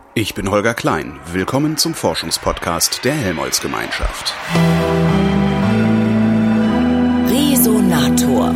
Ich bin Holger Klein. Willkommen zum Forschungspodcast der Helmholtz-Gemeinschaft. Resonator.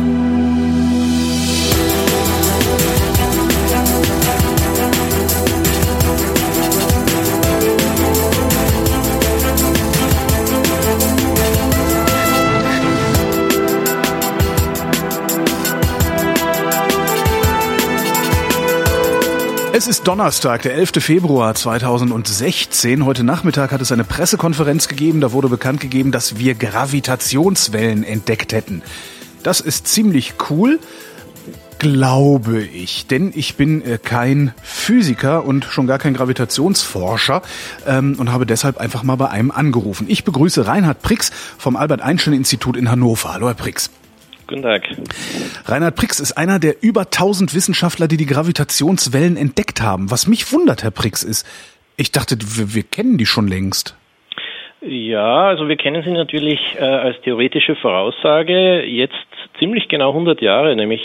Es ist Donnerstag, der 11. Februar 2016. Heute Nachmittag hat es eine Pressekonferenz gegeben. Da wurde bekannt gegeben, dass wir Gravitationswellen entdeckt hätten. Das ist ziemlich cool, glaube ich. Denn ich bin kein Physiker und schon gar kein Gravitationsforscher und habe deshalb einfach mal bei einem angerufen. Ich begrüße Reinhard Prix vom Albert-Einstein-Institut in Hannover. Hallo, Herr Prix. Guten Tag. Reinhard Prix ist einer der über 1000 Wissenschaftler, die Gravitationswellen entdeckt haben. Was mich wundert, Herr Prix, ist, ich dachte, wir kennen die schon längst. Ja, also wir kennen sie natürlich als theoretische Voraussage jetzt ziemlich genau 100 Jahre, nämlich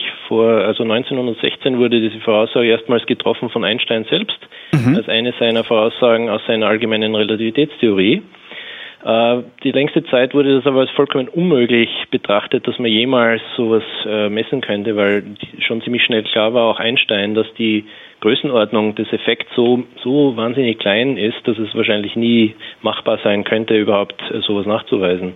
1916 wurde diese Voraussage erstmals getroffen von Einstein selbst, als eine seiner Voraussagen aus seiner allgemeinen Relativitätstheorie. Die längste Zeit wurde das aber als vollkommen unmöglich betrachtet, dass man jemals sowas messen könnte, weil schon ziemlich schnell klar war, auch Einstein, dass die Größenordnung des Effekts so wahnsinnig klein ist, dass es wahrscheinlich nie machbar sein könnte, überhaupt sowas nachzuweisen.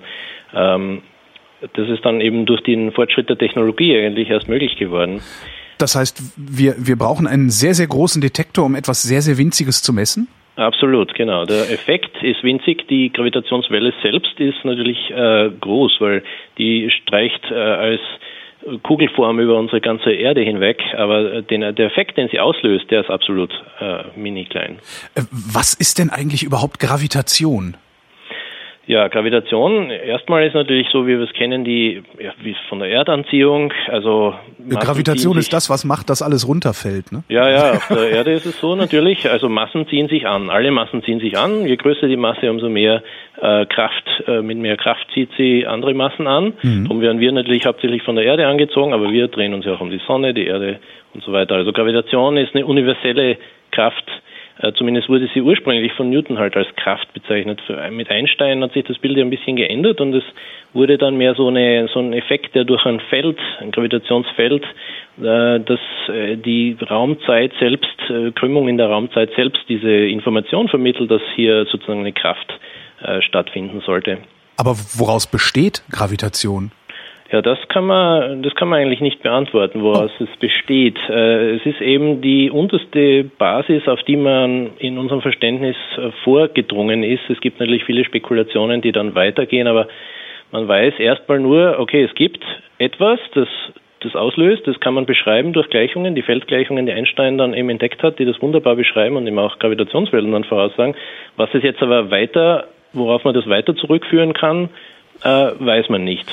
Das ist dann eben durch den Fortschritt der Technologie eigentlich erst möglich geworden. Das heißt, wir brauchen einen sehr, sehr großen Detektor, um etwas sehr, sehr Winziges zu messen? Absolut, genau. Der Effekt ist winzig. Die Gravitationswelle selbst ist natürlich groß, weil die streicht als Kugelform über unsere ganze Erde hinweg. Aber der Effekt, den sie auslöst, der ist absolut mini klein. Was ist denn eigentlich überhaupt Gravitation? Ja, Gravitation, erstmal ist natürlich so, wie wir es kennen, wie von der Erdanziehung, also Gravitation ist das, was macht, dass alles runterfällt, ne? Ja, auf der Erde ist es so natürlich, also Massen ziehen sich an, alle Massen ziehen sich an, je größer die Masse, umso mehr mit mehr Kraft zieht sie andere Massen an, darum werden wir natürlich hauptsächlich von der Erde angezogen, aber wir drehen uns ja auch um die Sonne, die Erde und so weiter, also Gravitation ist eine universelle Kraft. Zumindest wurde sie ursprünglich von Newton halt als Kraft bezeichnet. Mit Einstein hat sich das Bild ja ein bisschen geändert und es wurde dann mehr so ein Effekt, der durch ein Gravitationsfeld, das die Raumzeit selbst, Krümmung in der Raumzeit selbst diese Information vermittelt, dass hier sozusagen eine Kraft stattfinden sollte. Aber woraus besteht Gravitation? Ja, das kann man eigentlich nicht beantworten, woraus es besteht. Es ist eben die unterste Basis, auf die man in unserem Verständnis vorgedrungen ist. Es gibt natürlich viele Spekulationen, die dann weitergehen, aber man weiß erstmal nur, okay, es gibt etwas, das auslöst, das kann man beschreiben durch Gleichungen, die Feldgleichungen, die Einstein dann eben entdeckt hat, die das wunderbar beschreiben und eben auch Gravitationswellen dann voraussagen. Was es jetzt aber worauf man das weiter zurückführen kann, weiß man nicht.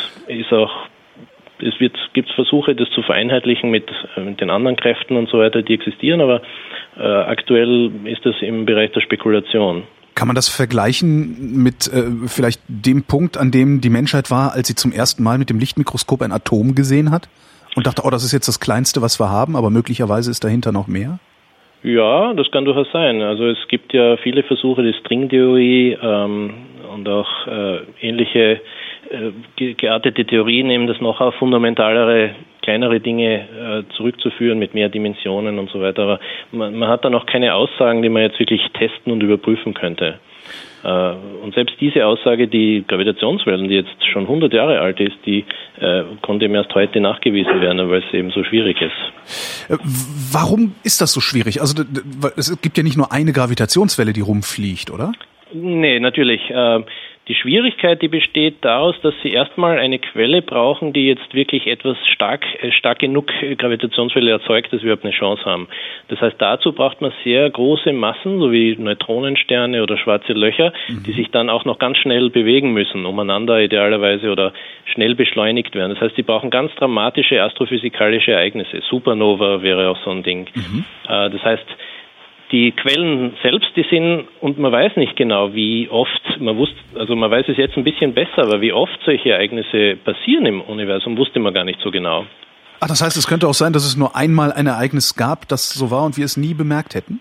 Gibt Versuche, das zu vereinheitlichen mit den anderen Kräften und so weiter, die existieren, aber aktuell ist das im Bereich der Spekulation. Kann man das vergleichen mit vielleicht dem Punkt, an dem die Menschheit war, als sie zum ersten Mal mit dem Lichtmikroskop ein Atom gesehen hat und dachte, das ist jetzt das Kleinste, was wir haben, aber möglicherweise ist dahinter noch mehr? Ja, das kann durchaus sein. Also es gibt ja viele Versuche, die Stringtheorie und auch ähnliche geartete Theorien, eben das noch auf fundamentalere, kleinere Dinge zurückzuführen mit mehr Dimensionen und so weiter. Aber man hat da noch keine Aussagen, die man jetzt wirklich testen und überprüfen könnte. Und selbst diese Aussage, die Gravitationswellen, die jetzt schon 100 Jahre alt ist, die konnte eben erst heute nachgewiesen werden, weil es eben so schwierig ist. Warum ist das so schwierig? Also es gibt ja nicht nur eine Gravitationswelle, die rumfliegt, oder? Nee, natürlich. Die Schwierigkeit, die besteht daraus, dass Sie erstmal eine Quelle brauchen, die jetzt wirklich etwas stark genug Gravitationswelle erzeugt, dass wir überhaupt eine Chance haben. Das heißt, dazu braucht man sehr große Massen, so wie Neutronensterne oder schwarze Löcher, die sich dann auch noch ganz schnell bewegen müssen, umeinander idealerweise oder schnell beschleunigt werden. Das heißt, Sie brauchen ganz dramatische astrophysikalische Ereignisse. Supernova wäre auch so ein Ding. Das heißt, die Quellen selbst, die sind, und man weiß nicht genau, wie oft, man weiß es jetzt ein bisschen besser, aber wie oft solche Ereignisse passieren im Universum, wusste man gar nicht so genau. Das heißt, es könnte auch sein, dass es nur einmal ein Ereignis gab, das so war und wir es nie bemerkt hätten?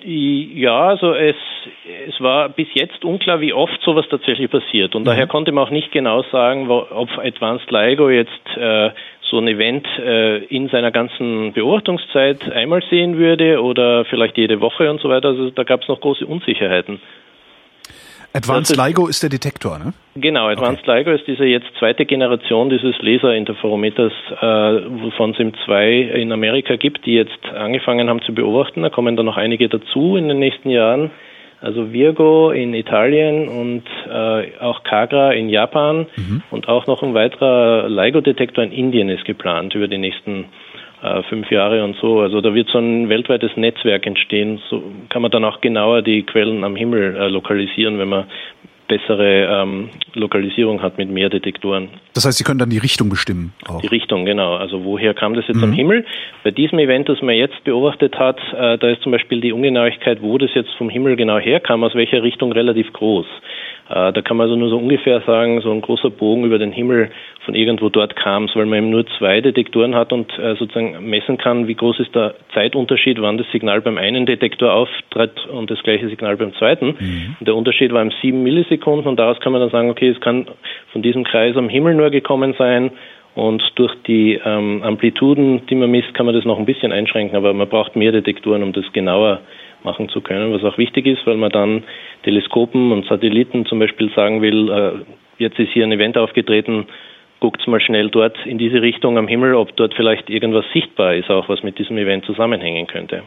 Ja, also es war bis jetzt unklar, wie oft sowas tatsächlich passiert. Und daher konnte man auch nicht genau sagen, ob Advanced LIGO jetzt so ein Event in seiner ganzen Beobachtungszeit einmal sehen würde oder vielleicht jede Woche und so weiter. Also da gab es noch große Unsicherheiten. Advanced LIGO ist der Detektor, ne? Genau, Advanced LIGO ist diese jetzt zweite Generation dieses Laserinterferometers, wovon es eben 2 in Amerika gibt, die jetzt angefangen haben zu beobachten. Da kommen dann noch einige dazu in den nächsten Jahren. Also Virgo in Italien und auch Kagra in Japan und auch noch ein weiterer LIGO-Detektor in Indien ist geplant über die nächsten 5 Jahre und so. Also da wird so ein weltweites Netzwerk entstehen. So kann man dann auch genauer die Quellen am Himmel lokalisieren, wenn man bessere Lokalisierung hat mit mehr Detektoren. Das heißt, Sie können dann die Richtung bestimmen auch. Die Richtung, genau. Also woher kam das jetzt am Himmel? Bei diesem Event, das man jetzt beobachtet hat, da ist zum Beispiel die Ungenauigkeit, wo das jetzt vom Himmel genau herkam, aus welcher Richtung relativ groß. Da kann man also nur so ungefähr sagen, so ein großer Bogen über den Himmel von irgendwo dort kam es, weil man eben nur 2 Detektoren hat und sozusagen messen kann, wie groß ist der Zeitunterschied, wann das Signal beim einen Detektor auftritt und das gleiche Signal beim zweiten. Und der Unterschied war 7 Millisekunden und daraus kann man dann sagen, okay, es kann von diesem Kreis am Himmel nur gekommen sein und durch die Amplituden, die man misst, kann man das noch ein bisschen einschränken, aber man braucht mehr Detektoren, um das genauer machen zu können, was auch wichtig ist, weil man dann Teleskopen und Satelliten zum Beispiel sagen will, jetzt ist hier ein Event aufgetreten, guckt mal schnell dort in diese Richtung am Himmel, ob dort vielleicht irgendwas sichtbar ist, auch was mit diesem Event zusammenhängen könnte.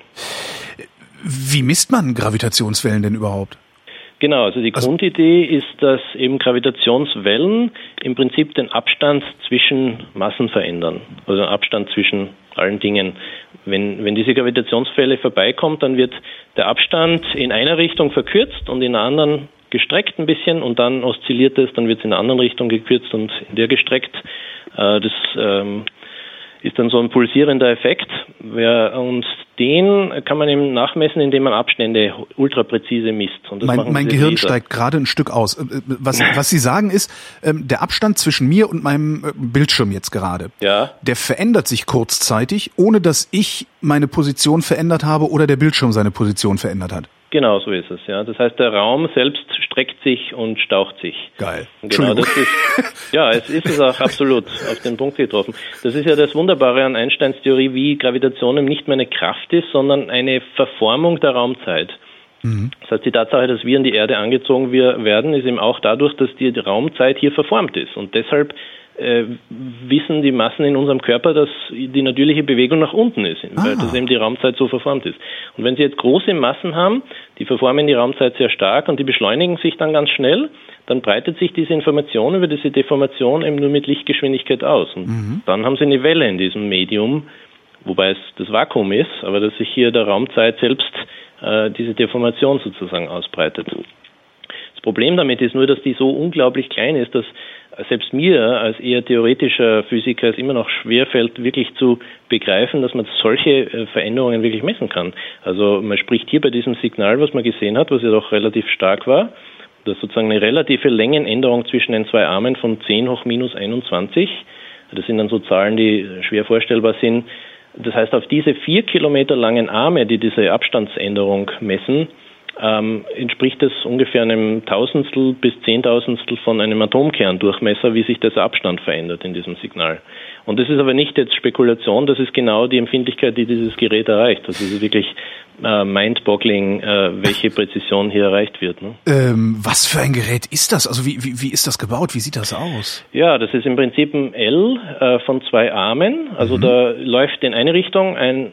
Wie misst man Gravitationswellen denn überhaupt? Genau, also die Grundidee ist, dass eben Gravitationswellen im Prinzip den Abstand zwischen Massen verändern, also den Abstand zwischen allen Dingen. Wenn diese Gravitationswelle vorbeikommt, dann wird der Abstand in einer Richtung verkürzt und in einer anderen gestreckt ein bisschen und dann oszilliert es, dann wird es in einer anderen Richtung gekürzt und in der gestreckt. Das ist dann so ein pulsierender Effekt und den kann man eben nachmessen, indem man Abstände ultrapräzise misst. Und das mein Gehirn steigt gerade ein Stück aus. Was Sie sagen ist, der Abstand zwischen mir und meinem Bildschirm jetzt gerade, der verändert sich kurzzeitig, ohne dass ich meine Position verändert habe oder der Bildschirm seine Position verändert hat. Genau, so ist es, ja. Das heißt, der Raum selbst streckt sich und staucht sich. Geil. Genau, das ist, ja, es ist es auch absolut auf den Punkt getroffen. Das ist ja das Wunderbare an Einsteins Theorie, wie Gravitation eben nicht mehr eine Kraft ist, sondern eine Verformung der Raumzeit. Das heißt, die Tatsache, dass wir an die Erde angezogen werden, ist eben auch dadurch, dass die Raumzeit hier verformt ist. Und deshalb wissen die Massen in unserem Körper, dass die natürliche Bewegung nach unten ist, weil das eben die Raumzeit so verformt ist. Und wenn Sie jetzt große Massen haben, die verformen die Raumzeit sehr stark und die beschleunigen sich dann ganz schnell, dann breitet sich diese Information über diese Deformation eben nur mit Lichtgeschwindigkeit aus. Und dann haben Sie eine Welle in diesem Medium, wobei es das Vakuum ist, aber dass sich hier der Raumzeit selbst diese Deformation sozusagen ausbreitet. Das Problem damit ist nur, dass die so unglaublich klein ist, dass selbst mir als eher theoretischer Physiker es immer noch schwerfällt, wirklich zu begreifen, dass man solche Veränderungen wirklich messen kann. Also man spricht hier bei diesem Signal, was man gesehen hat, was ja doch relativ stark war, das ist sozusagen eine relative Längenänderung zwischen den 2 Armen von 10 hoch minus 21. Das sind dann so Zahlen, die schwer vorstellbar sind. Das heißt, auf diese 4 Kilometer langen Arme, die diese Abstandsänderung messen, entspricht es ungefähr einem Tausendstel bis Zehntausendstel von einem Atomkerndurchmesser, wie sich dieser Abstand verändert in diesem Signal. Und das ist aber nicht jetzt Spekulation, das ist genau die Empfindlichkeit, die dieses Gerät erreicht. Das ist wirklich mind-boggling, welche Präzision hier erreicht wird. Ne? Was für ein Gerät ist das? Also wie ist das gebaut? Wie sieht das aus? Ja, das ist im Prinzip ein L von 2 Armen. Also da läuft in eine Richtung ein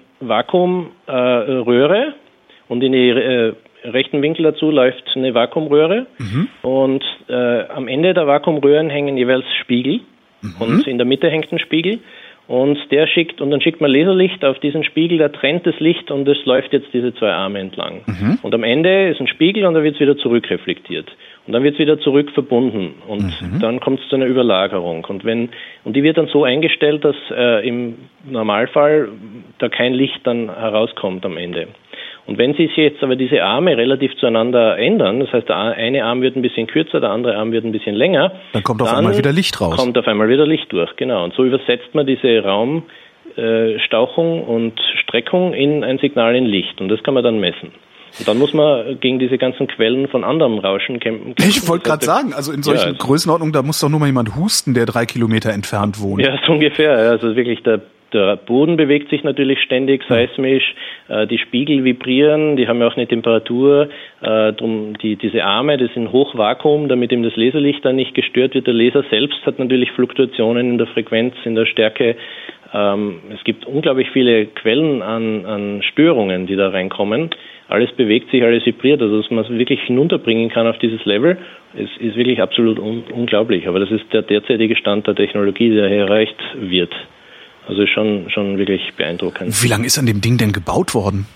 Vakuumröhre und in die rechten Winkel dazu läuft eine Vakuumröhre und am Ende der Vakuumröhren hängen jeweils Spiegel und in der Mitte hängt ein Spiegel und dann schickt man Laserlicht auf diesen Spiegel, der trennt das Licht und es läuft jetzt diese 2 Arme entlang. Und am Ende ist ein Spiegel und dann wird es wieder zurückreflektiert. Und dann wird es wieder zurück verbunden und dann kommt es zu einer Überlagerung. Und die wird dann so eingestellt, dass im Normalfall da kein Licht dann herauskommt am Ende. Und wenn sich jetzt aber diese Arme relativ zueinander ändern, das heißt, der eine Arm wird ein bisschen kürzer, der andere Arm wird ein bisschen länger, dann kommt auf einmal wieder Licht raus. Kommt auf einmal wieder Licht durch, genau. Und so übersetzt man diese Raumstauchung und Streckung in ein Signal in Licht. Und das kann man dann messen. Und dann muss man gegen diese ganzen Quellen von anderem Rauschen kämpfen. Ich wollte gerade sagen, also in solchen Größenordnungen, da muss doch nur mal jemand husten, der 3 Kilometer entfernt wohnt. Ja, so ungefähr. Also wirklich der Boden bewegt sich natürlich ständig seismisch, die Spiegel vibrieren, die haben ja auch eine Temperatur, drum diese Arme, das sind Hochvakuum, damit eben das Laserlicht dann nicht gestört wird. Der Laser selbst hat natürlich Fluktuationen in der Frequenz, in der Stärke. Es gibt unglaublich viele Quellen an Störungen, die da reinkommen. Alles bewegt sich, alles vibriert, also dass man es wirklich hinunterbringen kann auf dieses Level, ist wirklich absolut unglaublich. Aber das ist der derzeitige Stand der Technologie, der hier erreicht wird. Also schon wirklich beeindruckend. Wie lange ist an dem Ding denn gebaut worden?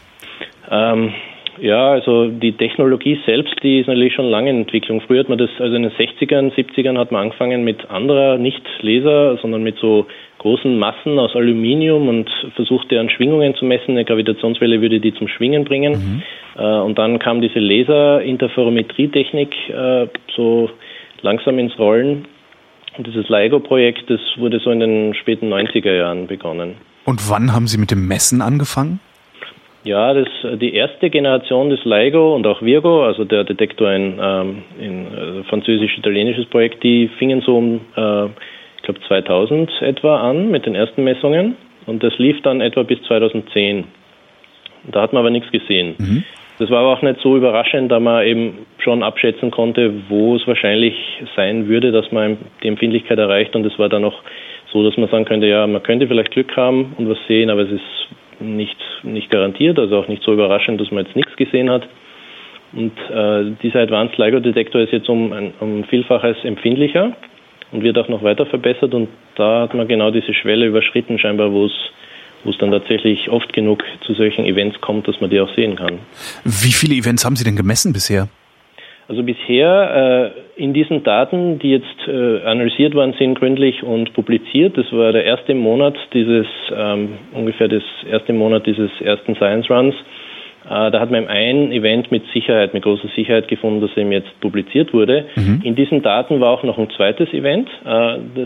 Also die Technologie selbst, die ist natürlich schon lange in Entwicklung. Früher hat man das, also in den 60ern, 70ern hat man angefangen mit anderer, nicht Laser, sondern mit so großen Massen aus Aluminium und versucht deren Schwingungen zu messen. Eine Gravitationswelle würde die zum Schwingen bringen. Und dann kam diese Laser-Interferometrie-Technik so langsam ins Rollen. Und dieses LIGO-Projekt, das wurde so in den späten 90er Jahren begonnen. Und wann haben Sie mit dem Messen angefangen? Ja, die erste Generation des LIGO und auch Virgo, also der Detektor ein französisch-italienisches Projekt, die fingen so um, ich glaube 2000 etwa an mit den ersten Messungen und das lief dann etwa bis 2010. Da hat man aber nichts gesehen. Das war aber auch nicht so überraschend, da man eben schon abschätzen konnte, wo es wahrscheinlich sein würde, dass man die Empfindlichkeit erreicht. Und es war dann noch so, dass man sagen könnte, ja, man könnte vielleicht Glück haben und was sehen, aber es ist nicht garantiert, also auch nicht so überraschend, dass man jetzt nichts gesehen hat. Und dieser Advanced LIGO Detektor ist jetzt um Vielfaches empfindlicher und wird auch noch weiter verbessert. Und da hat man genau diese Schwelle überschritten, scheinbar, wo es dann tatsächlich oft genug zu solchen Events kommt, dass man die auch sehen kann. Wie viele Events haben Sie denn gemessen bisher? Also bisher in diesen Daten, die jetzt analysiert worden sind, gründlich und publiziert, das war der erste Monat dieses ersten Science Runs. Da hat man ein Event mit großer Sicherheit gefunden, das eben jetzt publiziert wurde. In diesen Daten war auch noch ein zweites Event, das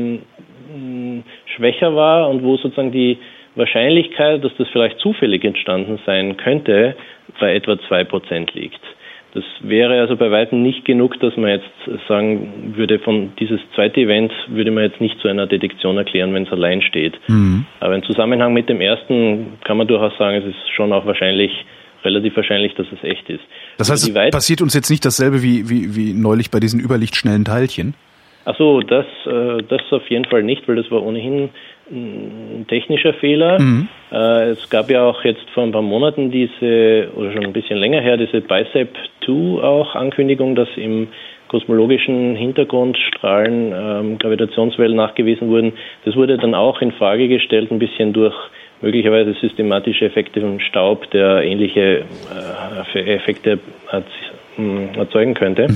schwächer war und wo sozusagen die Wahrscheinlichkeit, dass das vielleicht zufällig entstanden sein könnte, bei etwa 2% liegt. Das wäre also bei weitem nicht genug, dass man jetzt sagen würde, von dieses zweite Event würde man jetzt nicht zu einer Detektion erklären, wenn es allein steht. Aber im Zusammenhang mit dem ersten kann man durchaus sagen, es ist schon auch relativ wahrscheinlich, dass es echt ist. Das heißt, es passiert uns jetzt nicht dasselbe wie neulich bei diesen überlichtschnellen Teilchen? Ach so, das auf jeden Fall nicht, weil das war ohnehin ein technischer Fehler. Es gab ja auch jetzt vor ein paar Monaten oder schon ein bisschen länger her, diese BICEP-2 auch Ankündigung, dass im kosmologischen Hintergrundstrahlen Gravitationswellen nachgewiesen wurden. Das wurde dann auch in Frage gestellt, ein bisschen durch möglicherweise systematische Effekte von Staub, der ähnliche Effekte erzeugen könnte.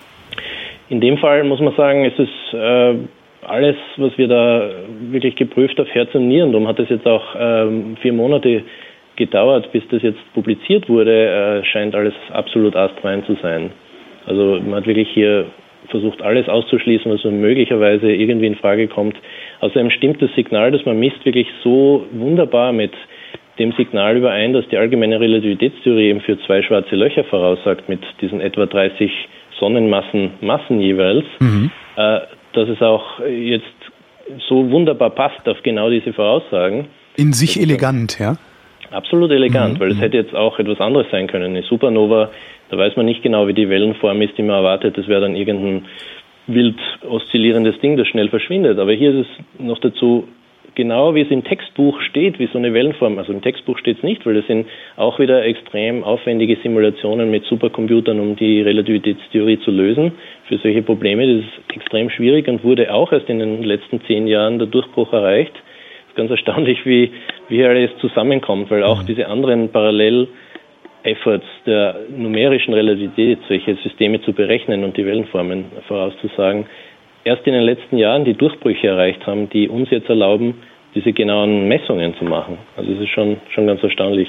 In dem Fall muss man sagen, es ist alles, was wir da wirklich geprüft auf Herz und Nieren. Darum hat es jetzt auch 4 Monate gedauert, bis das jetzt publiziert wurde, scheint alles absolut astrein zu sein. Also man hat wirklich hier versucht, alles auszuschließen, was möglicherweise irgendwie in Frage kommt. Außerdem stimmt das Signal, das man misst, wirklich so wunderbar mit dem Signal überein, dass die allgemeine Relativitätstheorie eben für 2 schwarze Löcher voraussagt, mit diesen etwa 30 Sonnenmassen jeweils, dass es auch jetzt so wunderbar passt auf genau diese Voraussagen. In sich elegant, ja? Absolut elegant, weil es hätte jetzt auch etwas anderes sein können. Eine Supernova, da weiß man nicht genau, wie die Wellenform ist, die man erwartet. Das wäre dann irgendein wild oszillierendes Ding, das schnell verschwindet. Aber hier ist es noch dazu genau, wie es im Textbuch steht, wie so eine Wellenform. Also im Textbuch steht es nicht, weil das sind auch wieder extrem aufwendige Simulationen mit Supercomputern, um die Relativitätstheorie zu lösen. Für solche Probleme, das ist extrem schwierig und wurde auch erst in den letzten 10 Jahren der Durchbruch erreicht. Es ist ganz erstaunlich, wie alles zusammenkommt, weil auch diese anderen Parallel-Efforts der numerischen Relativität, solche Systeme zu berechnen und die Wellenformen vorauszusagen, erst in den letzten Jahren die Durchbrüche erreicht haben, die uns jetzt erlauben, diese genauen Messungen zu machen. Also es ist schon ganz erstaunlich.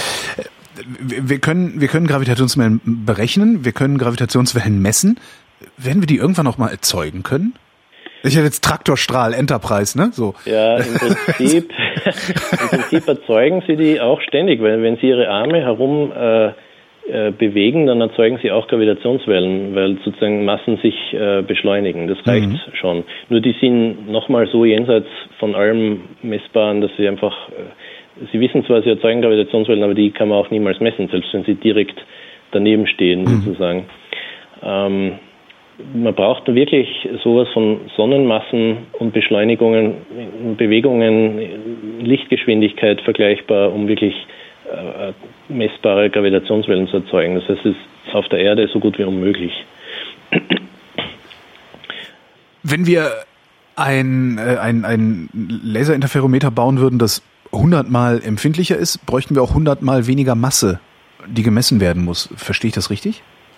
Wir können Gravitationswellen berechnen, wir können Gravitationswellen messen. Werden wir die irgendwann auch mal erzeugen können? Ich hätte jetzt Traktorstrahl, Enterprise, ne? So. Ja, im Prinzip erzeugen sie die auch ständig, weil wenn sie ihre Arme bewegen, dann erzeugen sie auch Gravitationswellen, weil sozusagen Massen sich beschleunigen. Das reicht schon. Nur die sind nochmal so jenseits von allem Messbaren, dass sie einfach, sie wissen zwar, sie erzeugen Gravitationswellen, aber die kann man auch niemals messen, selbst wenn sie direkt daneben stehen, sozusagen. Man braucht wirklich sowas von Sonnenmassen und Beschleunigungen, Bewegungen, Lichtgeschwindigkeit vergleichbar, um wirklich messbare Gravitationswellen zu erzeugen. Das heißt, es ist auf der Erde so gut wie unmöglich. Wenn wir ein Laserinterferometer bauen würden, das 100-mal empfindlicher ist, bräuchten wir auch 100-mal weniger Masse, die gemessen werden muss. Verstehe ich das richtig?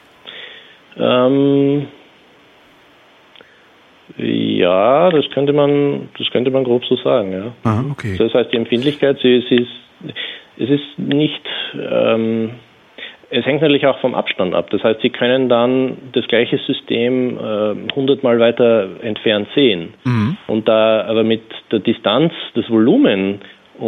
Ja, das könnte man grob so sagen, ja. Ah, okay. Das heißt, die Empfindlichkeit, es ist nicht, es hängt natürlich auch vom Abstand ab. Das heißt, Sie können dann das gleiche System 100-mal weiter entfernt sehen. Und da aber mit der Distanz das Volumen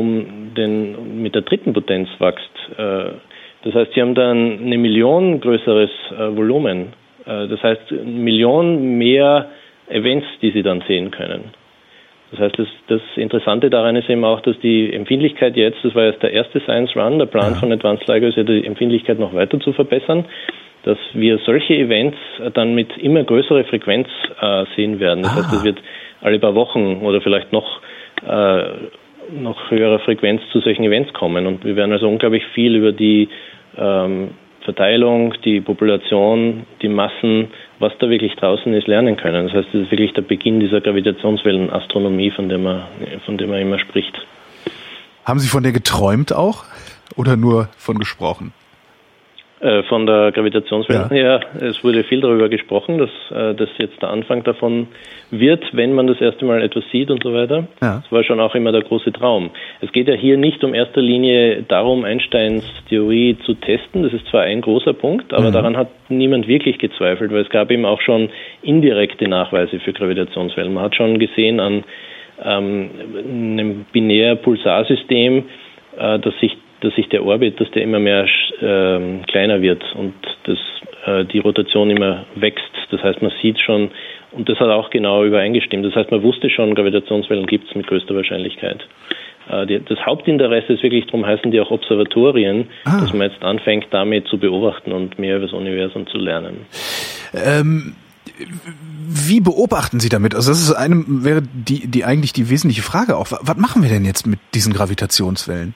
mit der dritten Potenz wächst. Das heißt, Sie haben dann eine Million größeres Volumen. Das heißt, 1 Million mehr Events, die Sie dann sehen können. Das heißt, das Interessante daran ist eben auch, dass die Empfindlichkeit jetzt, das war jetzt der erste Science Run, der Plan von Advanced LIGO ist ja, die Empfindlichkeit noch weiter zu verbessern, dass wir solche Events dann mit immer größerer Frequenz sehen werden. Das heißt, es wird alle paar Wochen oder vielleicht noch höherer Frequenz zu solchen Events kommen. Und wir werden also unglaublich viel über die Verteilung, die Population, die Massen, was da wirklich draußen ist, lernen können. Das heißt, das ist wirklich der Beginn dieser Gravitationswellenastronomie, von der man immer spricht. Haben Sie von der geträumt auch oder nur von gesprochen? Von der Gravitationswelle her, es wurde viel darüber gesprochen, dass das jetzt der Anfang davon wird, wenn man das erste Mal etwas sieht und so weiter. Ja. Das war schon auch immer der große Traum. Es geht ja hier nicht in erster Linie darum, Einsteins Theorie zu testen. Das ist zwar ein großer Punkt, aber daran hat niemand wirklich gezweifelt, weil es gab eben auch schon indirekte Nachweise für Gravitationswellen. Man hat schon gesehen an einem Binär-Pulsarsystem, dass sich der Orbit, dass der immer mehr kleiner wird und die Rotation immer wächst. Das heißt, man sieht schon, und das hat auch genau übereingestimmt. Das heißt, man wusste schon, Gravitationswellen gibt es mit größter Wahrscheinlichkeit. Das Hauptinteresse ist wirklich, darum heißen die auch Observatorien, dass man jetzt anfängt, damit zu beobachten und mehr über das Universum zu lernen. Wie beobachten Sie damit? Also das wäre die eigentlich die wesentliche Frage auch. Was machen wir denn jetzt mit diesen Gravitationswellen?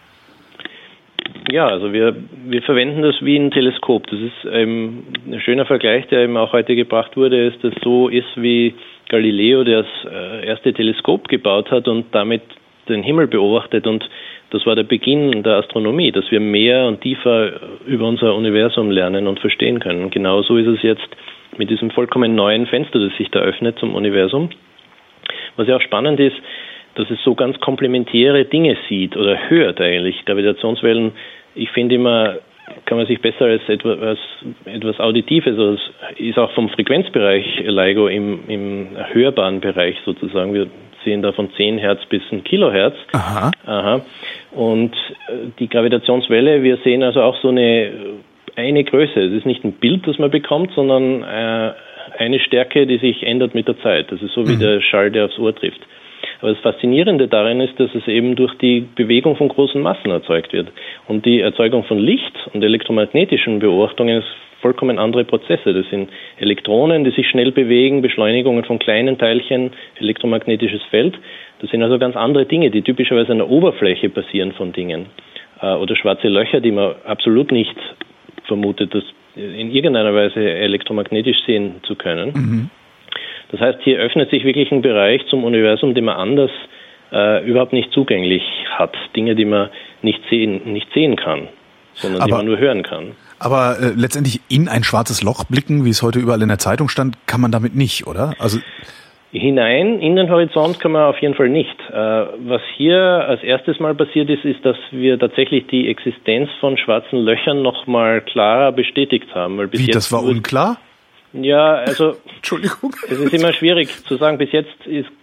Ja, also wir verwenden das wie ein Teleskop. Das ist ein schöner Vergleich, der eben auch heute gebracht wurde, ist, dass so ist, wie Galileo das erste Teleskop gebaut hat und damit den Himmel beobachtet. Und das war der Beginn der Astronomie, dass wir mehr und tiefer über unser Universum lernen und verstehen können. Und genau so ist es jetzt mit diesem vollkommen neuen Fenster, das sich da öffnet zum Universum. Was ja auch spannend ist, dass es so ganz komplementäre Dinge sieht oder hört eigentlich. Gravitationswellen, ich finde immer, kann man sich besser als etwas Auditives, also es ist auch vom Frequenzbereich LIGO im hörbaren Bereich sozusagen. Wir sehen da von 10 Hertz bis 1 Kilohertz. Aha. Und die Gravitationswelle, wir sehen also auch so eine Größe. Es ist nicht ein Bild, das man bekommt, sondern eine Stärke, die sich ändert mit der Zeit. Das ist so wie der Schall, der aufs Ohr trifft. Aber das Faszinierende darin ist, dass es eben durch die Bewegung von großen Massen erzeugt wird. Und die Erzeugung von Licht und elektromagnetischen Beobachtungen ist vollkommen andere Prozesse. Das sind Elektronen, die sich schnell bewegen, Beschleunigungen von kleinen Teilchen, elektromagnetisches Feld. Das sind also ganz andere Dinge, die typischerweise an der Oberfläche passieren von Dingen. Oder schwarze Löcher, die man absolut nicht vermutet, das in irgendeiner Weise elektromagnetisch sehen zu können. Das heißt, hier öffnet sich wirklich ein Bereich zum Universum, den man anders überhaupt nicht zugänglich hat. Dinge, die man nicht sehen kann, sondern die man nur hören kann. Aber letztendlich in ein schwarzes Loch blicken, wie es heute überall in der Zeitung stand, kann man damit nicht, oder? Also hinein in den Horizont kann man auf jeden Fall nicht. Was hier als erstes mal passiert ist, dass wir tatsächlich die Existenz von schwarzen Löchern noch mal klarer bestätigt haben. Weil bis jetzt das war unklar? Ja, also Entschuldigung. Es ist immer schwierig zu sagen. Bis jetzt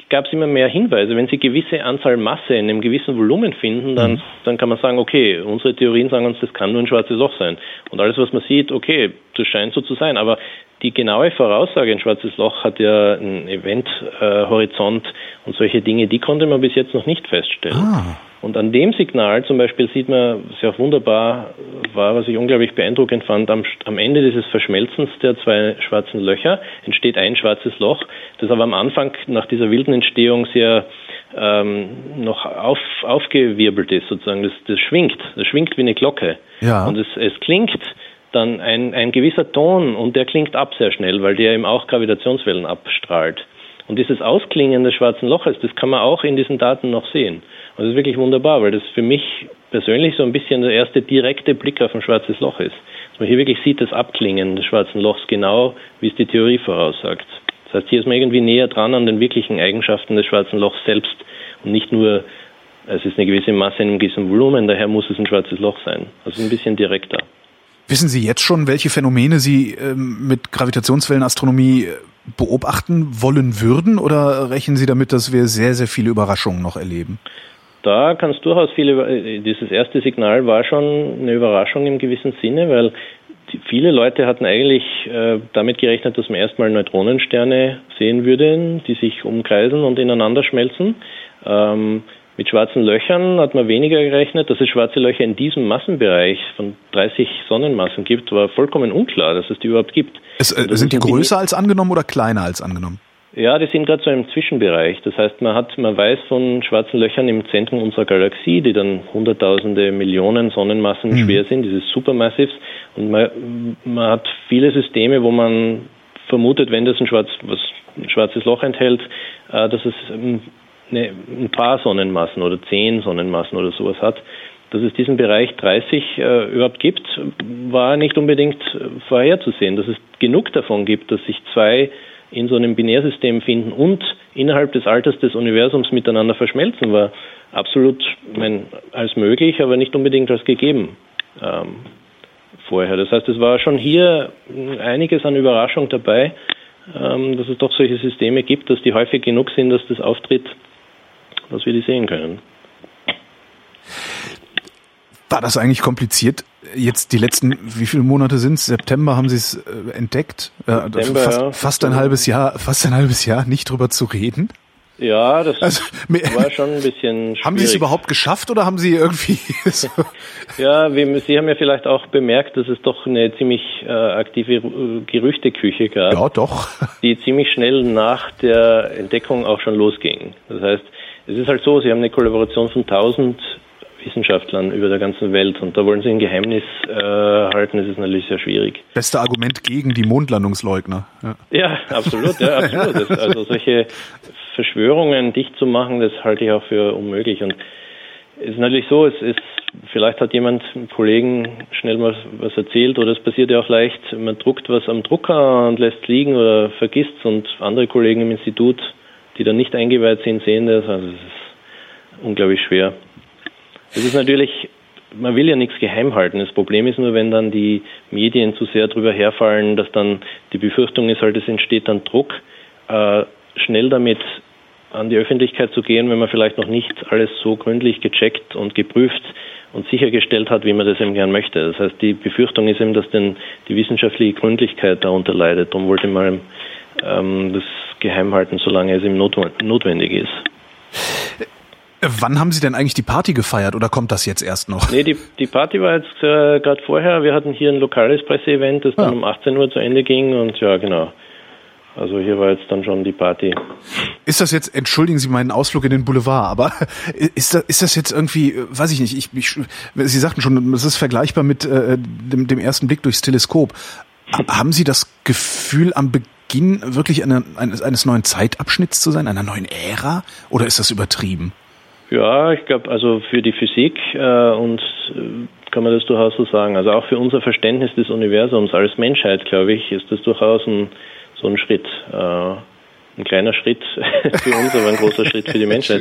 gab es immer mehr Hinweise. Wenn Sie gewisse Anzahl Masse in einem gewissen Volumen finden, dann kann man sagen, okay, unsere Theorien sagen uns, das kann nur ein schwarzes Loch sein. Und alles, was man sieht, okay, das scheint so zu sein. Aber die genaue Voraussage, ein schwarzes Loch hat ja einen Eventhorizont und solche Dinge, die konnte man bis jetzt noch nicht feststellen. Und an dem Signal zum Beispiel sieht man, was ja auch wunderbar war, was ich unglaublich beeindruckend fand, am Ende dieses Verschmelzens der zwei schwarzen Löcher entsteht ein schwarzes Loch, das aber am Anfang nach dieser wilden Entstehung sehr noch aufgewirbelt ist sozusagen. Das schwingt wie eine Glocke. Ja. Und es klingt dann ein gewisser Ton und der klingt ab sehr schnell, weil der eben auch Gravitationswellen abstrahlt. Und dieses Ausklingen des schwarzen Loches, das kann man auch in diesen Daten noch sehen. Und das ist wirklich wunderbar, weil das für mich persönlich so ein bisschen der erste direkte Blick auf ein schwarzes Loch ist. Dass man hier wirklich sieht, das Abklingen des schwarzen Lochs, genau wie es die Theorie voraussagt. Das heißt, hier ist man irgendwie näher dran an den wirklichen Eigenschaften des schwarzen Lochs selbst und nicht nur, es ist eine gewisse Masse in einem gewissen Volumen, daher muss es ein schwarzes Loch sein. Also ein bisschen direkter. Wissen Sie jetzt schon, welche Phänomene Sie mit Gravitationswellenastronomie beobachten wollen würden, oder rechnen Sie damit, dass wir sehr, sehr viele Überraschungen noch erleben? Da kann es durchaus dieses erste Signal war schon eine Überraschung im gewissen Sinne, weil viele Leute hatten eigentlich damit gerechnet, dass man erstmal Neutronensterne sehen würde, die sich umkreisen und ineinander schmelzen. Mit schwarzen Löchern hat man weniger gerechnet. Dass es schwarze Löcher in diesem Massenbereich von 30 Sonnenmassen gibt, war vollkommen unklar, dass es die überhaupt gibt. Sind die größer als angenommen oder kleiner als angenommen? Ja, die sind gerade so im Zwischenbereich. Das heißt, man weiß von schwarzen Löchern im Zentrum unserer Galaxie, die dann hunderttausende Millionen Sonnenmassen schwer sind, dieses Supermassives. Und man hat viele Systeme, wo man vermutet, wenn das ein schwarzes Loch enthält, dass es ein paar Sonnenmassen oder 10 Sonnenmassen oder sowas hat. Dass es diesen Bereich 30 überhaupt gibt, war nicht unbedingt vorherzusehen. Dass es genug davon gibt, dass sich zwei in so einem Binärsystem finden und innerhalb des Alters des Universums miteinander verschmelzen, war absolut als möglich, aber nicht unbedingt als gegeben vorher. Das heißt, es war schon hier einiges an Überraschung dabei, dass es doch solche Systeme gibt, dass die häufig genug sind, dass das auftritt, dass wir die sehen können. War das eigentlich kompliziert? Jetzt die letzten, wie viele Monate sind es? September haben Sie es entdeckt? September, fast ein halbes Jahr nicht drüber zu reden? Ja, das war schon ein bisschen schwierig. Haben Sie es überhaupt geschafft oder haben Sie irgendwie so? Ja, Sie haben ja vielleicht auch bemerkt, dass es doch eine ziemlich aktive Gerüchteküche gab. Ja, doch. Die ziemlich schnell nach der Entdeckung auch schon losging. Das heißt, es ist halt so, Sie haben eine Kollaboration von 1000 Wissenschaftlern über der ganzen Welt und da wollen Sie ein Geheimnis halten, das ist natürlich sehr schwierig. Beste Argument gegen die Mondlandungsleugner. Ja, absolut. Also solche Verschwörungen dicht zu machen, das halte ich auch für unmöglich. Und es ist natürlich so, vielleicht hat jemand, einem Kollegen, schnell mal was erzählt oder es passiert ja auch leicht, man druckt was am Drucker und lässt liegen oder vergisst es und andere Kollegen im Institut, die dann nicht eingeweiht sind, sehen das. Also es ist unglaublich schwer. Es ist natürlich, man will ja nichts geheim halten. Das Problem ist nur, wenn dann die Medien zu sehr drüber herfallen, dass dann die Befürchtung ist halt, es entsteht dann Druck, schnell damit an die Öffentlichkeit zu gehen, wenn man vielleicht noch nicht alles so gründlich gecheckt und geprüft und sichergestellt hat, wie man das eben gern möchte. Das heißt, die Befürchtung ist eben, dass denn die wissenschaftliche Gründlichkeit darunter leidet. Darum wollte man das geheim halten, solange es eben notwendig ist. Wann haben Sie denn eigentlich die Party gefeiert oder kommt das jetzt erst noch? Nee, die Party war jetzt gerade vorher. Wir hatten hier ein lokales Presseevent, das dann um 18 Uhr zu Ende ging und ja, genau. Also hier war jetzt dann schon die Party. Ist das jetzt, entschuldigen Sie meinen Ausflug in den Boulevard, aber ist das jetzt irgendwie, weiß ich nicht, Sie sagten schon, es ist vergleichbar mit dem ersten Blick durchs Teleskop. Haben Sie das Gefühl, am Beginn wirklich eines neuen Zeitabschnitts zu sein, einer neuen Ära, oder ist das übertrieben? Ja, ich glaube, also für die Physik kann man das durchaus so sagen. Also auch für unser Verständnis des Universums als Menschheit, glaube ich, ist das durchaus so ein Schritt. Ein kleiner Schritt für uns, aber ein großer Schritt für die Menschheit.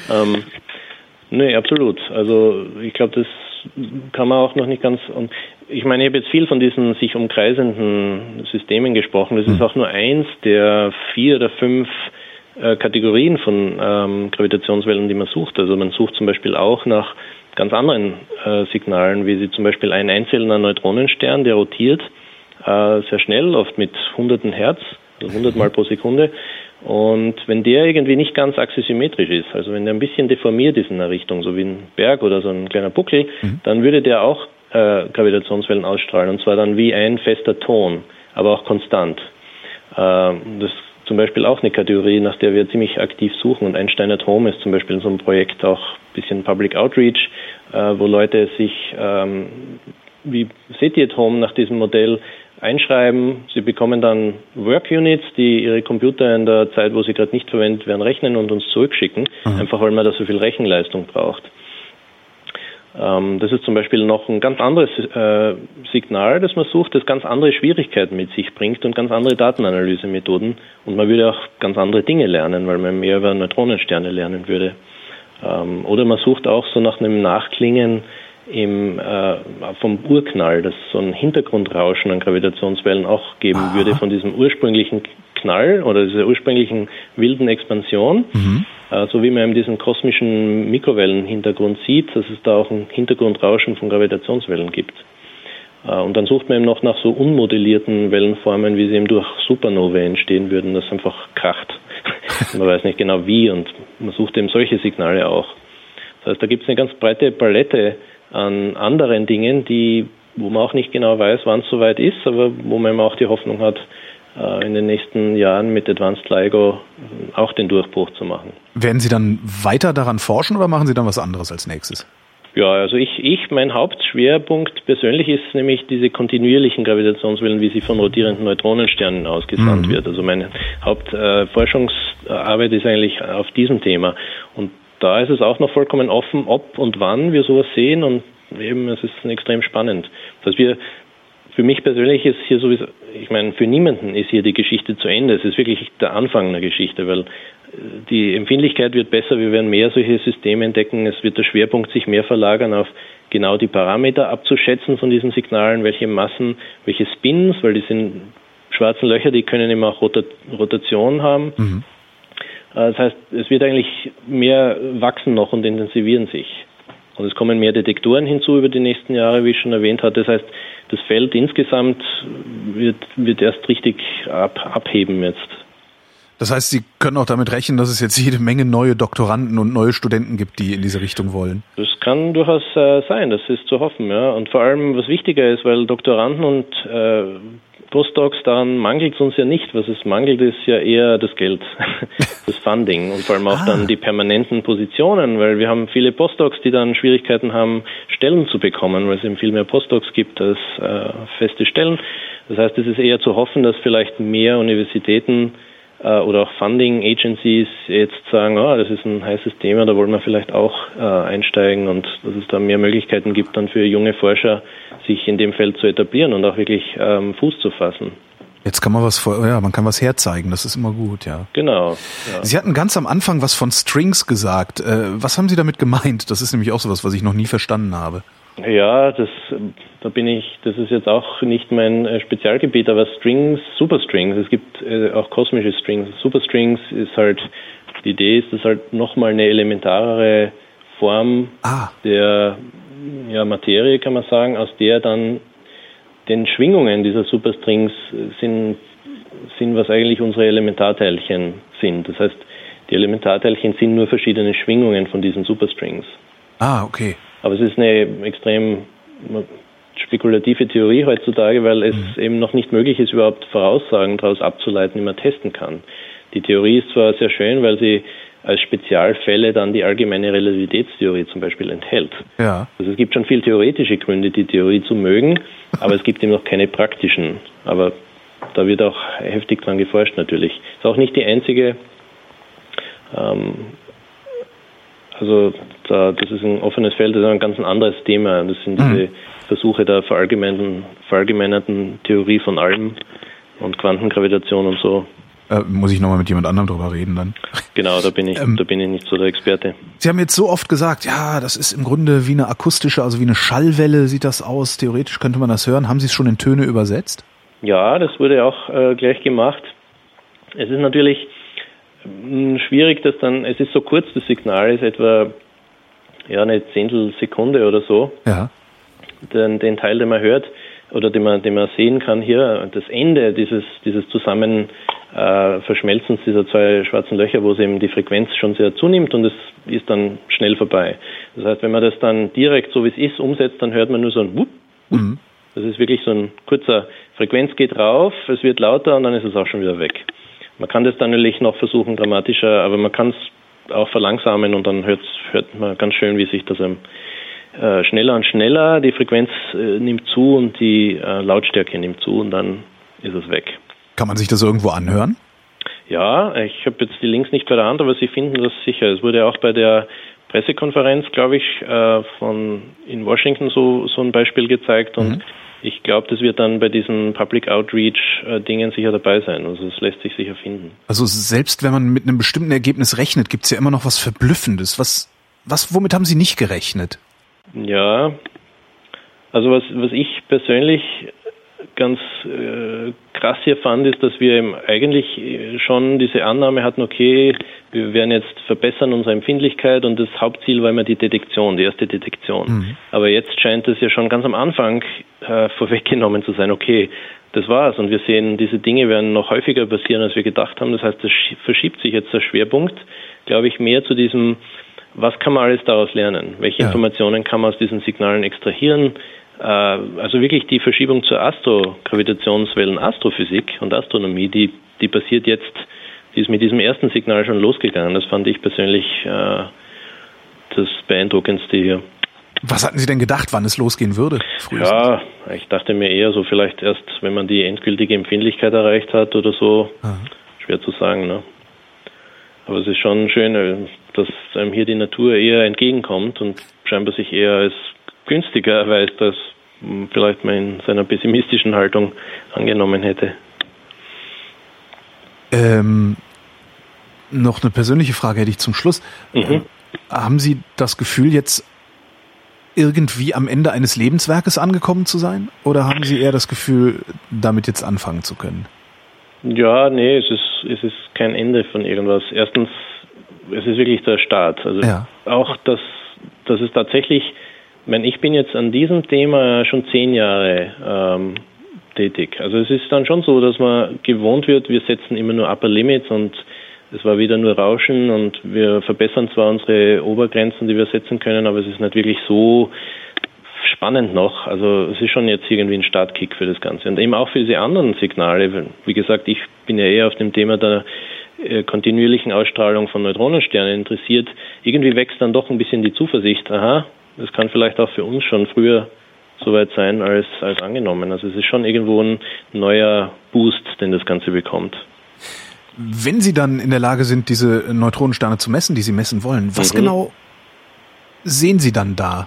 Nee, absolut. Also ich glaube, das kann man auch noch nicht ganz... Und ich meine, ich habe jetzt viel von diesen sich umkreisenden Systemen gesprochen. Das ist auch nur eins der 4 oder 5 Kategorien von Gravitationswellen, die man sucht. Also man sucht zum Beispiel auch nach ganz anderen Signalen, wie sie zum Beispiel ein einzelner Neutronenstern, der rotiert sehr schnell, oft mit hunderten Hertz, also 100 Mal pro Sekunde. Und wenn der irgendwie nicht ganz axisymmetrisch ist, also wenn der ein bisschen deformiert ist in der Richtung, so wie ein Berg oder so ein kleiner Buckel, dann würde der auch Gravitationswellen ausstrahlen, und zwar dann wie ein fester Ton, aber auch konstant. Das ist zum Beispiel auch eine Kategorie, nach der wir ziemlich aktiv suchen, und Einstein-Atom ist zum Beispiel in so einem Projekt auch ein bisschen Public Outreach, wo Leute sich wie SETI-Atom nach diesem Modell einschreiben. Sie bekommen dann Work-Units, die ihre Computer in der Zeit, wo sie gerade nicht verwendet werden, rechnen und uns zurückschicken, einfach weil man da so viel Rechenleistung braucht. Das ist zum Beispiel noch ein ganz anderes Signal, das man sucht, das ganz andere Schwierigkeiten mit sich bringt und ganz andere Datenanalysemethoden. Und man würde auch ganz andere Dinge lernen, weil man mehr über Neutronensterne lernen würde. Oder man sucht auch so nach einem Nachklingen vom Urknall, das so ein Hintergrundrauschen an Gravitationswellen auch geben würde von diesem ursprünglichen Knall oder dieser ursprünglichen wilden Expansion. So wie man in diesem kosmischen Mikrowellenhintergrund sieht, dass es da auch ein Hintergrundrauschen von Gravitationswellen gibt. Und dann sucht man eben noch nach so unmodellierten Wellenformen, wie sie eben durch Supernovae entstehen würden, das einfach kracht. Man weiß nicht genau wie, und man sucht eben solche Signale auch. Das heißt, da gibt es eine ganz breite Palette an anderen Dingen, wo man auch nicht genau weiß, wann es soweit ist, aber wo man eben auch die Hoffnung hat, in den nächsten Jahren mit Advanced LIGO auch den Durchbruch zu machen. Werden Sie dann weiter daran forschen oder machen Sie dann was anderes als nächstes? Ja, also mein Hauptschwerpunkt persönlich ist nämlich diese kontinuierlichen Gravitationswellen, wie sie von rotierenden Neutronensternen ausgesandt wird. Also meine Hauptforschungsarbeit ist eigentlich auf diesem Thema. Und da ist es auch noch vollkommen offen, ob und wann wir sowas sehen, und eben, es ist extrem spannend. Das heißt, für mich persönlich ist hier sowieso, ich meine, für niemanden ist hier die Geschichte zu Ende. Es ist wirklich der Anfang einer Geschichte, weil die Empfindlichkeit wird besser, wir werden mehr solche Systeme entdecken, es wird der Schwerpunkt sich mehr verlagern auf genau die Parameter abzuschätzen von diesen Signalen, welche Massen, welche Spins, weil die sind schwarzen Löcher, die können immer auch Rotation haben. Das heißt, es wird eigentlich mehr wachsen noch und intensivieren sich. Und es kommen mehr Detektoren hinzu über die nächsten Jahre, wie ich schon erwähnt hatte. Das heißt, das Feld insgesamt wird erst richtig abheben jetzt. Das heißt, Sie können auch damit rechnen, dass es jetzt jede Menge neue Doktoranden und neue Studenten gibt, die in diese Richtung wollen? Das kann durchaus sein, das ist zu hoffen, ja. Und vor allem, was wichtiger ist, weil Doktoranden und Postdocs, daran mangelt es uns ja nicht. Was es mangelt, ist ja eher das Geld, das Funding und vor allem auch dann die permanenten Positionen, weil wir haben viele Postdocs, die dann Schwierigkeiten haben, Stellen zu bekommen, weil es eben viel mehr Postdocs gibt als feste Stellen. Das heißt, es ist eher zu hoffen, dass vielleicht mehr Universitäten oder auch Funding Agencies jetzt sagen, das ist ein heißes Thema, da wollen wir vielleicht auch einsteigen, und dass es da mehr Möglichkeiten gibt, dann für junge Forscher sich in dem Feld zu etablieren und auch wirklich Fuß zu fassen. Jetzt kann man man kann was herzeigen, das ist immer gut, ja. Genau. Ja. Sie hatten ganz am Anfang was von Strings gesagt. Was haben Sie damit gemeint? Das ist nämlich auch sowas, was ich noch nie verstanden habe. Ja, das ist jetzt auch nicht mein Spezialgebiet, aber Strings, Superstrings, es gibt auch kosmische Strings. Superstrings ist halt, die Idee ist, dass halt nochmal eine elementarere Form der Materie, kann man sagen, aus der dann den Schwingungen dieser Superstrings sind, was eigentlich unsere Elementarteilchen sind. Das heißt, die Elementarteilchen sind nur verschiedene Schwingungen von diesen Superstrings. Okay. Aber es ist eine extrem spekulative Theorie heutzutage, weil es eben noch nicht möglich ist, überhaupt Voraussagen daraus abzuleiten, die man testen kann. Die Theorie ist zwar sehr schön, weil sie als Spezialfälle dann die allgemeine Relativitätstheorie zum Beispiel enthält. Ja. Also es gibt schon viel theoretische Gründe, die Theorie zu mögen, aber es gibt eben noch keine praktischen. Aber da wird auch heftig dran geforscht natürlich. Ist auch nicht die einzige, das ist ein offenes Feld, das ist ein ganz anderes Thema. Das sind diese Versuche der verallgemeinerten Theorie von allem und Quantengravitation und so. Muss ich nochmal mit jemand anderem drüber reden dann? Genau, da bin ich nicht so der Experte. Sie haben jetzt so oft gesagt, ja, das ist im Grunde wie eine akustische, also wie eine Schallwelle sieht das aus. Theoretisch könnte man das hören. Haben Sie es schon in Töne übersetzt? Ja, das wurde auch gleich gemacht. Es ist natürlich schwierig, es ist so kurz, das Signal ist etwa eine Zehntelsekunde oder so. Ja. Den Teil, den man hört oder den man sehen kann hier, das Ende dieses Verschmelzens dieser zwei schwarzen Löcher, wo es eben die Frequenz schon sehr zunimmt und es ist dann schnell vorbei. Das heißt, wenn man das dann direkt so wie es ist umsetzt, dann hört man nur so ein Wupp. Mhm. Das ist wirklich so ein kurzer Frequenz geht rauf, es wird lauter und dann ist es auch schon wieder weg. Man kann das dann natürlich noch versuchen dramatischer, aber man kann es auch verlangsamen und dann hört man ganz schön, wie sich das schneller und schneller, die Frequenz nimmt zu und die Lautstärke nimmt zu und dann ist es weg. Kann man sich das irgendwo anhören? Ja, ich habe jetzt die Links nicht bei der Hand, aber Sie finden das sicher. Es wurde auch bei der Pressekonferenz, glaube ich, in Washington so ein Beispiel gezeigt und ich glaube, das wird dann bei diesen Public Outreach-Dingen sicher dabei sein. Also es lässt sich sicher finden. Also selbst wenn man mit einem bestimmten Ergebnis rechnet, gibt es ja immer noch was Verblüffendes. Womit haben Sie nicht gerechnet? Ja, also was ich persönlich ganz krass hier fand, ist, dass wir eben eigentlich schon diese Annahme hatten, okay, wir werden jetzt verbessern unsere Empfindlichkeit und das Hauptziel war immer die erste Detektion. Mhm. Aber jetzt scheint es ja schon ganz am Anfang vorweggenommen zu sein, okay, das war's und wir sehen, diese Dinge werden noch häufiger passieren, als wir gedacht haben. Das heißt, das verschiebt sich jetzt der Schwerpunkt, glaube ich, mehr zu diesem, was kann man alles daraus lernen? Welche Informationen kann man aus diesen Signalen extrahieren? Also wirklich die Verschiebung zur Gravitationswellen-Astrophysik und Astronomie, die passiert jetzt, die ist mit diesem ersten Signal schon losgegangen. Das fand ich persönlich das Beeindruckendste hier. Was hatten Sie denn gedacht, wann es losgehen würde? Frühestens? Ja, ich dachte mir eher so vielleicht erst, wenn man die endgültige Empfindlichkeit erreicht hat oder so. Aha. Schwer zu sagen, ne? Aber es ist schon schön, dass einem hier die Natur eher entgegenkommt und scheinbar sich eher als günstiger erweist, als vielleicht man in seiner pessimistischen Haltung angenommen hätte. Noch eine persönliche Frage hätte ich zum Schluss. Haben Sie das Gefühl, jetzt irgendwie am Ende eines Lebenswerkes angekommen zu sein? Oder haben Sie eher das Gefühl, damit jetzt anfangen zu können? Ja, nee, es ist kein Ende von irgendwas. Erstens, es ist wirklich der Start. Also auch, dass es tatsächlich, ich bin jetzt an diesem Thema schon 10 Jahre tätig. Also es ist dann schon so, dass man gewohnt wird, wir setzen immer nur Upper Limits und es war wieder nur Rauschen und wir verbessern zwar unsere Obergrenzen, die wir setzen können, aber es ist nicht wirklich so spannend noch. Also es ist schon jetzt irgendwie ein Startkick für das Ganze. Und eben auch für diese anderen Signale. Wie gesagt, ich bin ja eher auf dem Thema der kontinuierlichen Ausstrahlung von Neutronensternen interessiert. Irgendwie wächst dann doch ein bisschen die Zuversicht. Aha, das kann vielleicht auch für uns schon früher soweit sein als angenommen. Also es ist schon irgendwo ein neuer Boost, den das Ganze bekommt. Wenn Sie dann in der Lage sind, diese Neutronensterne zu messen, die Sie messen wollen, was genau sehen Sie dann da?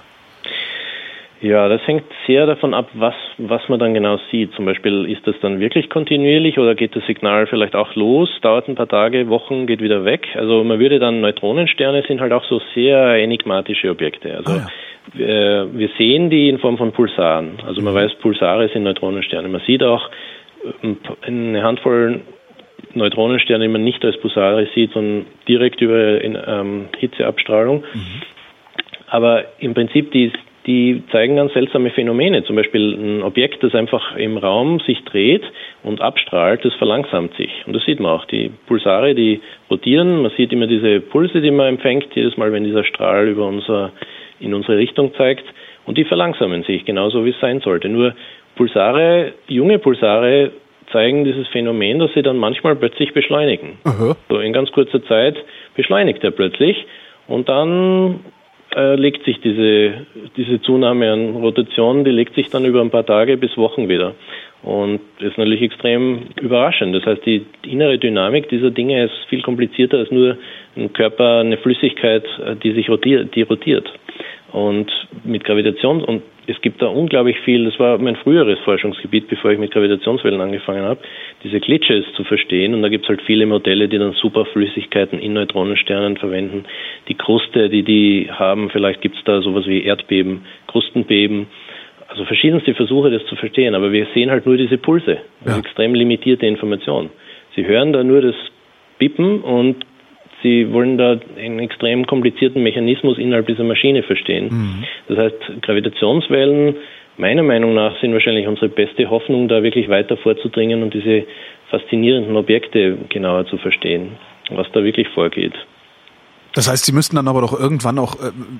Ja, das hängt sehr davon ab, was man dann genau sieht. Zum Beispiel, ist das dann wirklich kontinuierlich oder geht das Signal vielleicht auch los, dauert ein paar Tage, Wochen, geht wieder weg? Also man würde dann, Neutronensterne sind halt auch so sehr enigmatische Objekte. Also wir sehen die in Form von Pulsaren. Also man weiß, Pulsare sind Neutronensterne. Man sieht auch eine Handvoll Neutronensterne, die man nicht als Pulsare sieht, sondern direkt über Hitzeabstrahlung. Aber im Prinzip die zeigen ganz seltsame Phänomene. Zum Beispiel ein Objekt, das einfach im Raum sich dreht und abstrahlt, das verlangsamt sich. Und das sieht man auch. Die Pulsare, die rotieren. Man sieht immer diese Pulse, die man empfängt, jedes Mal, wenn dieser Strahl in unsere Richtung zeigt. Und die verlangsamen sich, genauso wie es sein sollte. Nur junge Pulsare zeigen dieses Phänomen, dass sie dann manchmal plötzlich beschleunigen. So in ganz kurzer Zeit beschleunigt er plötzlich und dann legt sich diese Zunahme an Rotation, die legt sich dann über ein paar Tage bis Wochen wieder. Und das ist natürlich extrem überraschend. Das heißt, die innere Dynamik dieser Dinge ist viel komplizierter als nur ein Körper, eine Flüssigkeit, die rotiert. Und mit Gravitation, und es gibt da unglaublich viel, das war mein früheres Forschungsgebiet, bevor ich mit Gravitationswellen angefangen habe, diese Glitches zu verstehen. Und da gibt es halt viele Modelle, die dann Superflüssigkeiten in Neutronensternen verwenden. Die Kruste, die haben, vielleicht gibt es da sowas wie Erdbeben, Krustenbeben, also verschiedenste Versuche, das zu verstehen. Aber wir sehen halt nur diese Pulse, extrem limitierte Information. Sie hören da nur das Bippen und Sie wollen da einen extrem komplizierten Mechanismus innerhalb dieser Maschine verstehen. Das heißt, Gravitationswellen, meiner Meinung nach, sind wahrscheinlich unsere beste Hoffnung, da wirklich weiter vorzudringen und diese faszinierenden Objekte genauer zu verstehen, was da wirklich vorgeht. Das heißt, Sie müssten dann aber doch irgendwann auch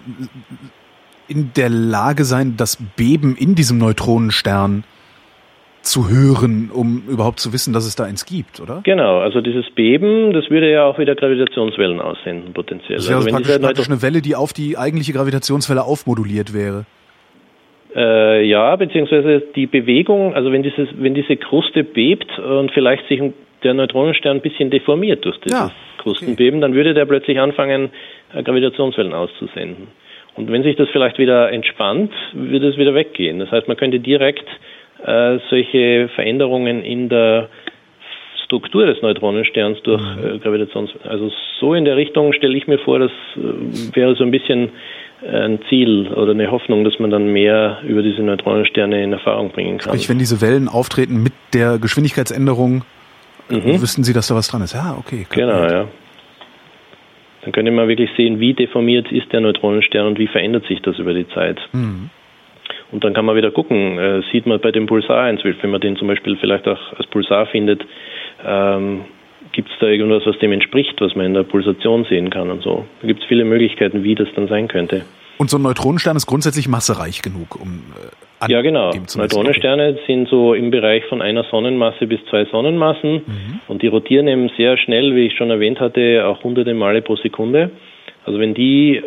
in der Lage sein, das Beben in diesem Neutronenstern zu hören, um überhaupt zu wissen, dass es da eins gibt, oder? Genau, also dieses Beben, das würde ja auch wieder Gravitationswellen aussenden, potenziell. Das wäre also praktisch eine Welle, die auf die eigentliche Gravitationswelle aufmoduliert wäre. Ja, beziehungsweise die Bewegung, also wenn diese Kruste bebt und vielleicht sich der Neutronenstern ein bisschen deformiert durch dieses Krustenbeben, dann würde der plötzlich anfangen, Gravitationswellen auszusenden. Und wenn sich das vielleicht wieder entspannt, würde es wieder weggehen. Das heißt, man könnte direkt solche Veränderungen in der Struktur des Neutronensterns durch also so in der Richtung stelle ich mir vor, das wäre so ein bisschen ein Ziel oder eine Hoffnung, dass man dann mehr über diese Neutronensterne in Erfahrung bringen kann. Sprich, wenn diese Wellen auftreten mit der Geschwindigkeitsänderung, wüssten Sie, dass da was dran ist? Ja, okay. Genau, ja. Dann könnte man wirklich sehen, wie deformiert ist der Neutronenstern und wie verändert sich das über die Zeit. Und dann kann man wieder gucken, sieht man bei dem Pulsar wenn man den zum Beispiel vielleicht auch als Pulsar findet, gibt es da irgendwas, was dem entspricht, was man in der Pulsation sehen kann und so. Da gibt es viele Möglichkeiten, wie das dann sein könnte. Und so ein Neutronenstern ist grundsätzlich massereich genug, um ja, genau. Neutronensterne sind so im Bereich von einer Sonnenmasse bis 2 Sonnenmassen und die rotieren eben sehr schnell, wie ich schon erwähnt hatte, auch hunderte Male pro Sekunde. Also wenn die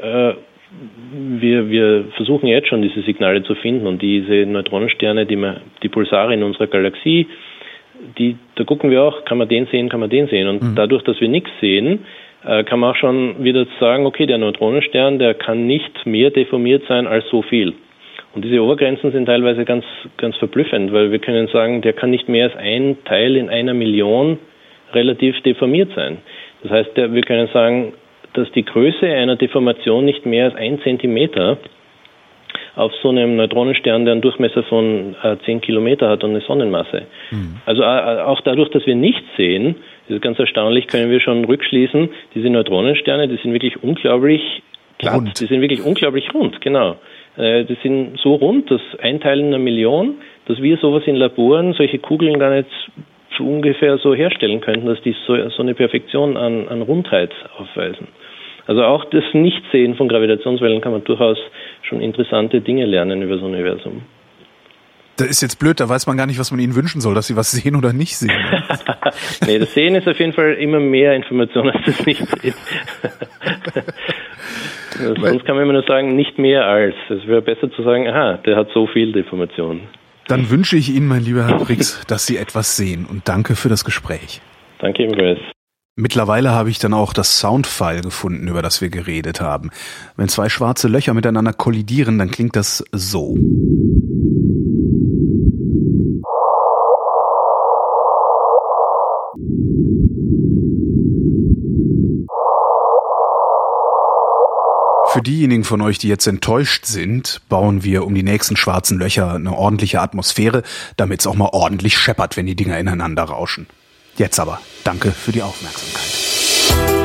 wir versuchen jetzt schon diese Signale zu finden und diese Neutronensterne, die Pulsare in unserer Galaxie, da gucken wir auch, kann man den sehen. Und dadurch, dass wir nichts sehen, kann man auch schon wieder sagen, okay, der Neutronenstern, der kann nicht mehr deformiert sein als so viel. Und diese Obergrenzen sind teilweise ganz, ganz verblüffend, weil wir können sagen, der kann nicht mehr als ein Teil in einer Million relativ deformiert sein. Das heißt, wir können sagen, dass die Größe einer Deformation nicht mehr als 1 Zentimeter auf so einem Neutronenstern, der einen Durchmesser von 10 Kilometer hat und eine Sonnenmasse. Also auch dadurch, dass wir nichts sehen, das ist ganz erstaunlich, können wir schon rückschließen, diese Neutronensterne, die sind wirklich unglaublich glatt, rund. Die sind wirklich unglaublich rund, genau. Die sind so rund, dass ein Teil in einer Million, dass wir sowas in Laboren, solche Kugeln gar nicht so ungefähr so herstellen könnten, dass die so eine Perfektion an Rundheit aufweisen. Also auch das Nichtsehen von Gravitationswellen kann man durchaus schon interessante Dinge lernen über das Universum. Das ist jetzt blöd, da weiß man gar nicht, was man ihnen wünschen soll, dass sie was sehen oder nicht sehen. Nee, das Sehen ist auf jeden Fall immer mehr Information als das Nichtsehen. Sonst kann man immer nur sagen, nicht mehr als. Es wäre besser zu sagen, aha, der hat so viel Deformation. Dann wünsche ich Ihnen, mein lieber Herr Brix, dass Sie etwas sehen und danke für das Gespräch. Danke ebenfalls. Mittlerweile habe ich dann auch das Soundfile gefunden, über das wir geredet haben. Wenn 2 schwarze Löcher miteinander kollidieren, dann klingt das so. Für diejenigen von euch, die jetzt enttäuscht sind, bauen wir um die nächsten schwarzen Löcher eine ordentliche Atmosphäre, damit es auch mal ordentlich scheppert, wenn die Dinger ineinander rauschen. Jetzt aber, danke für die Aufmerksamkeit.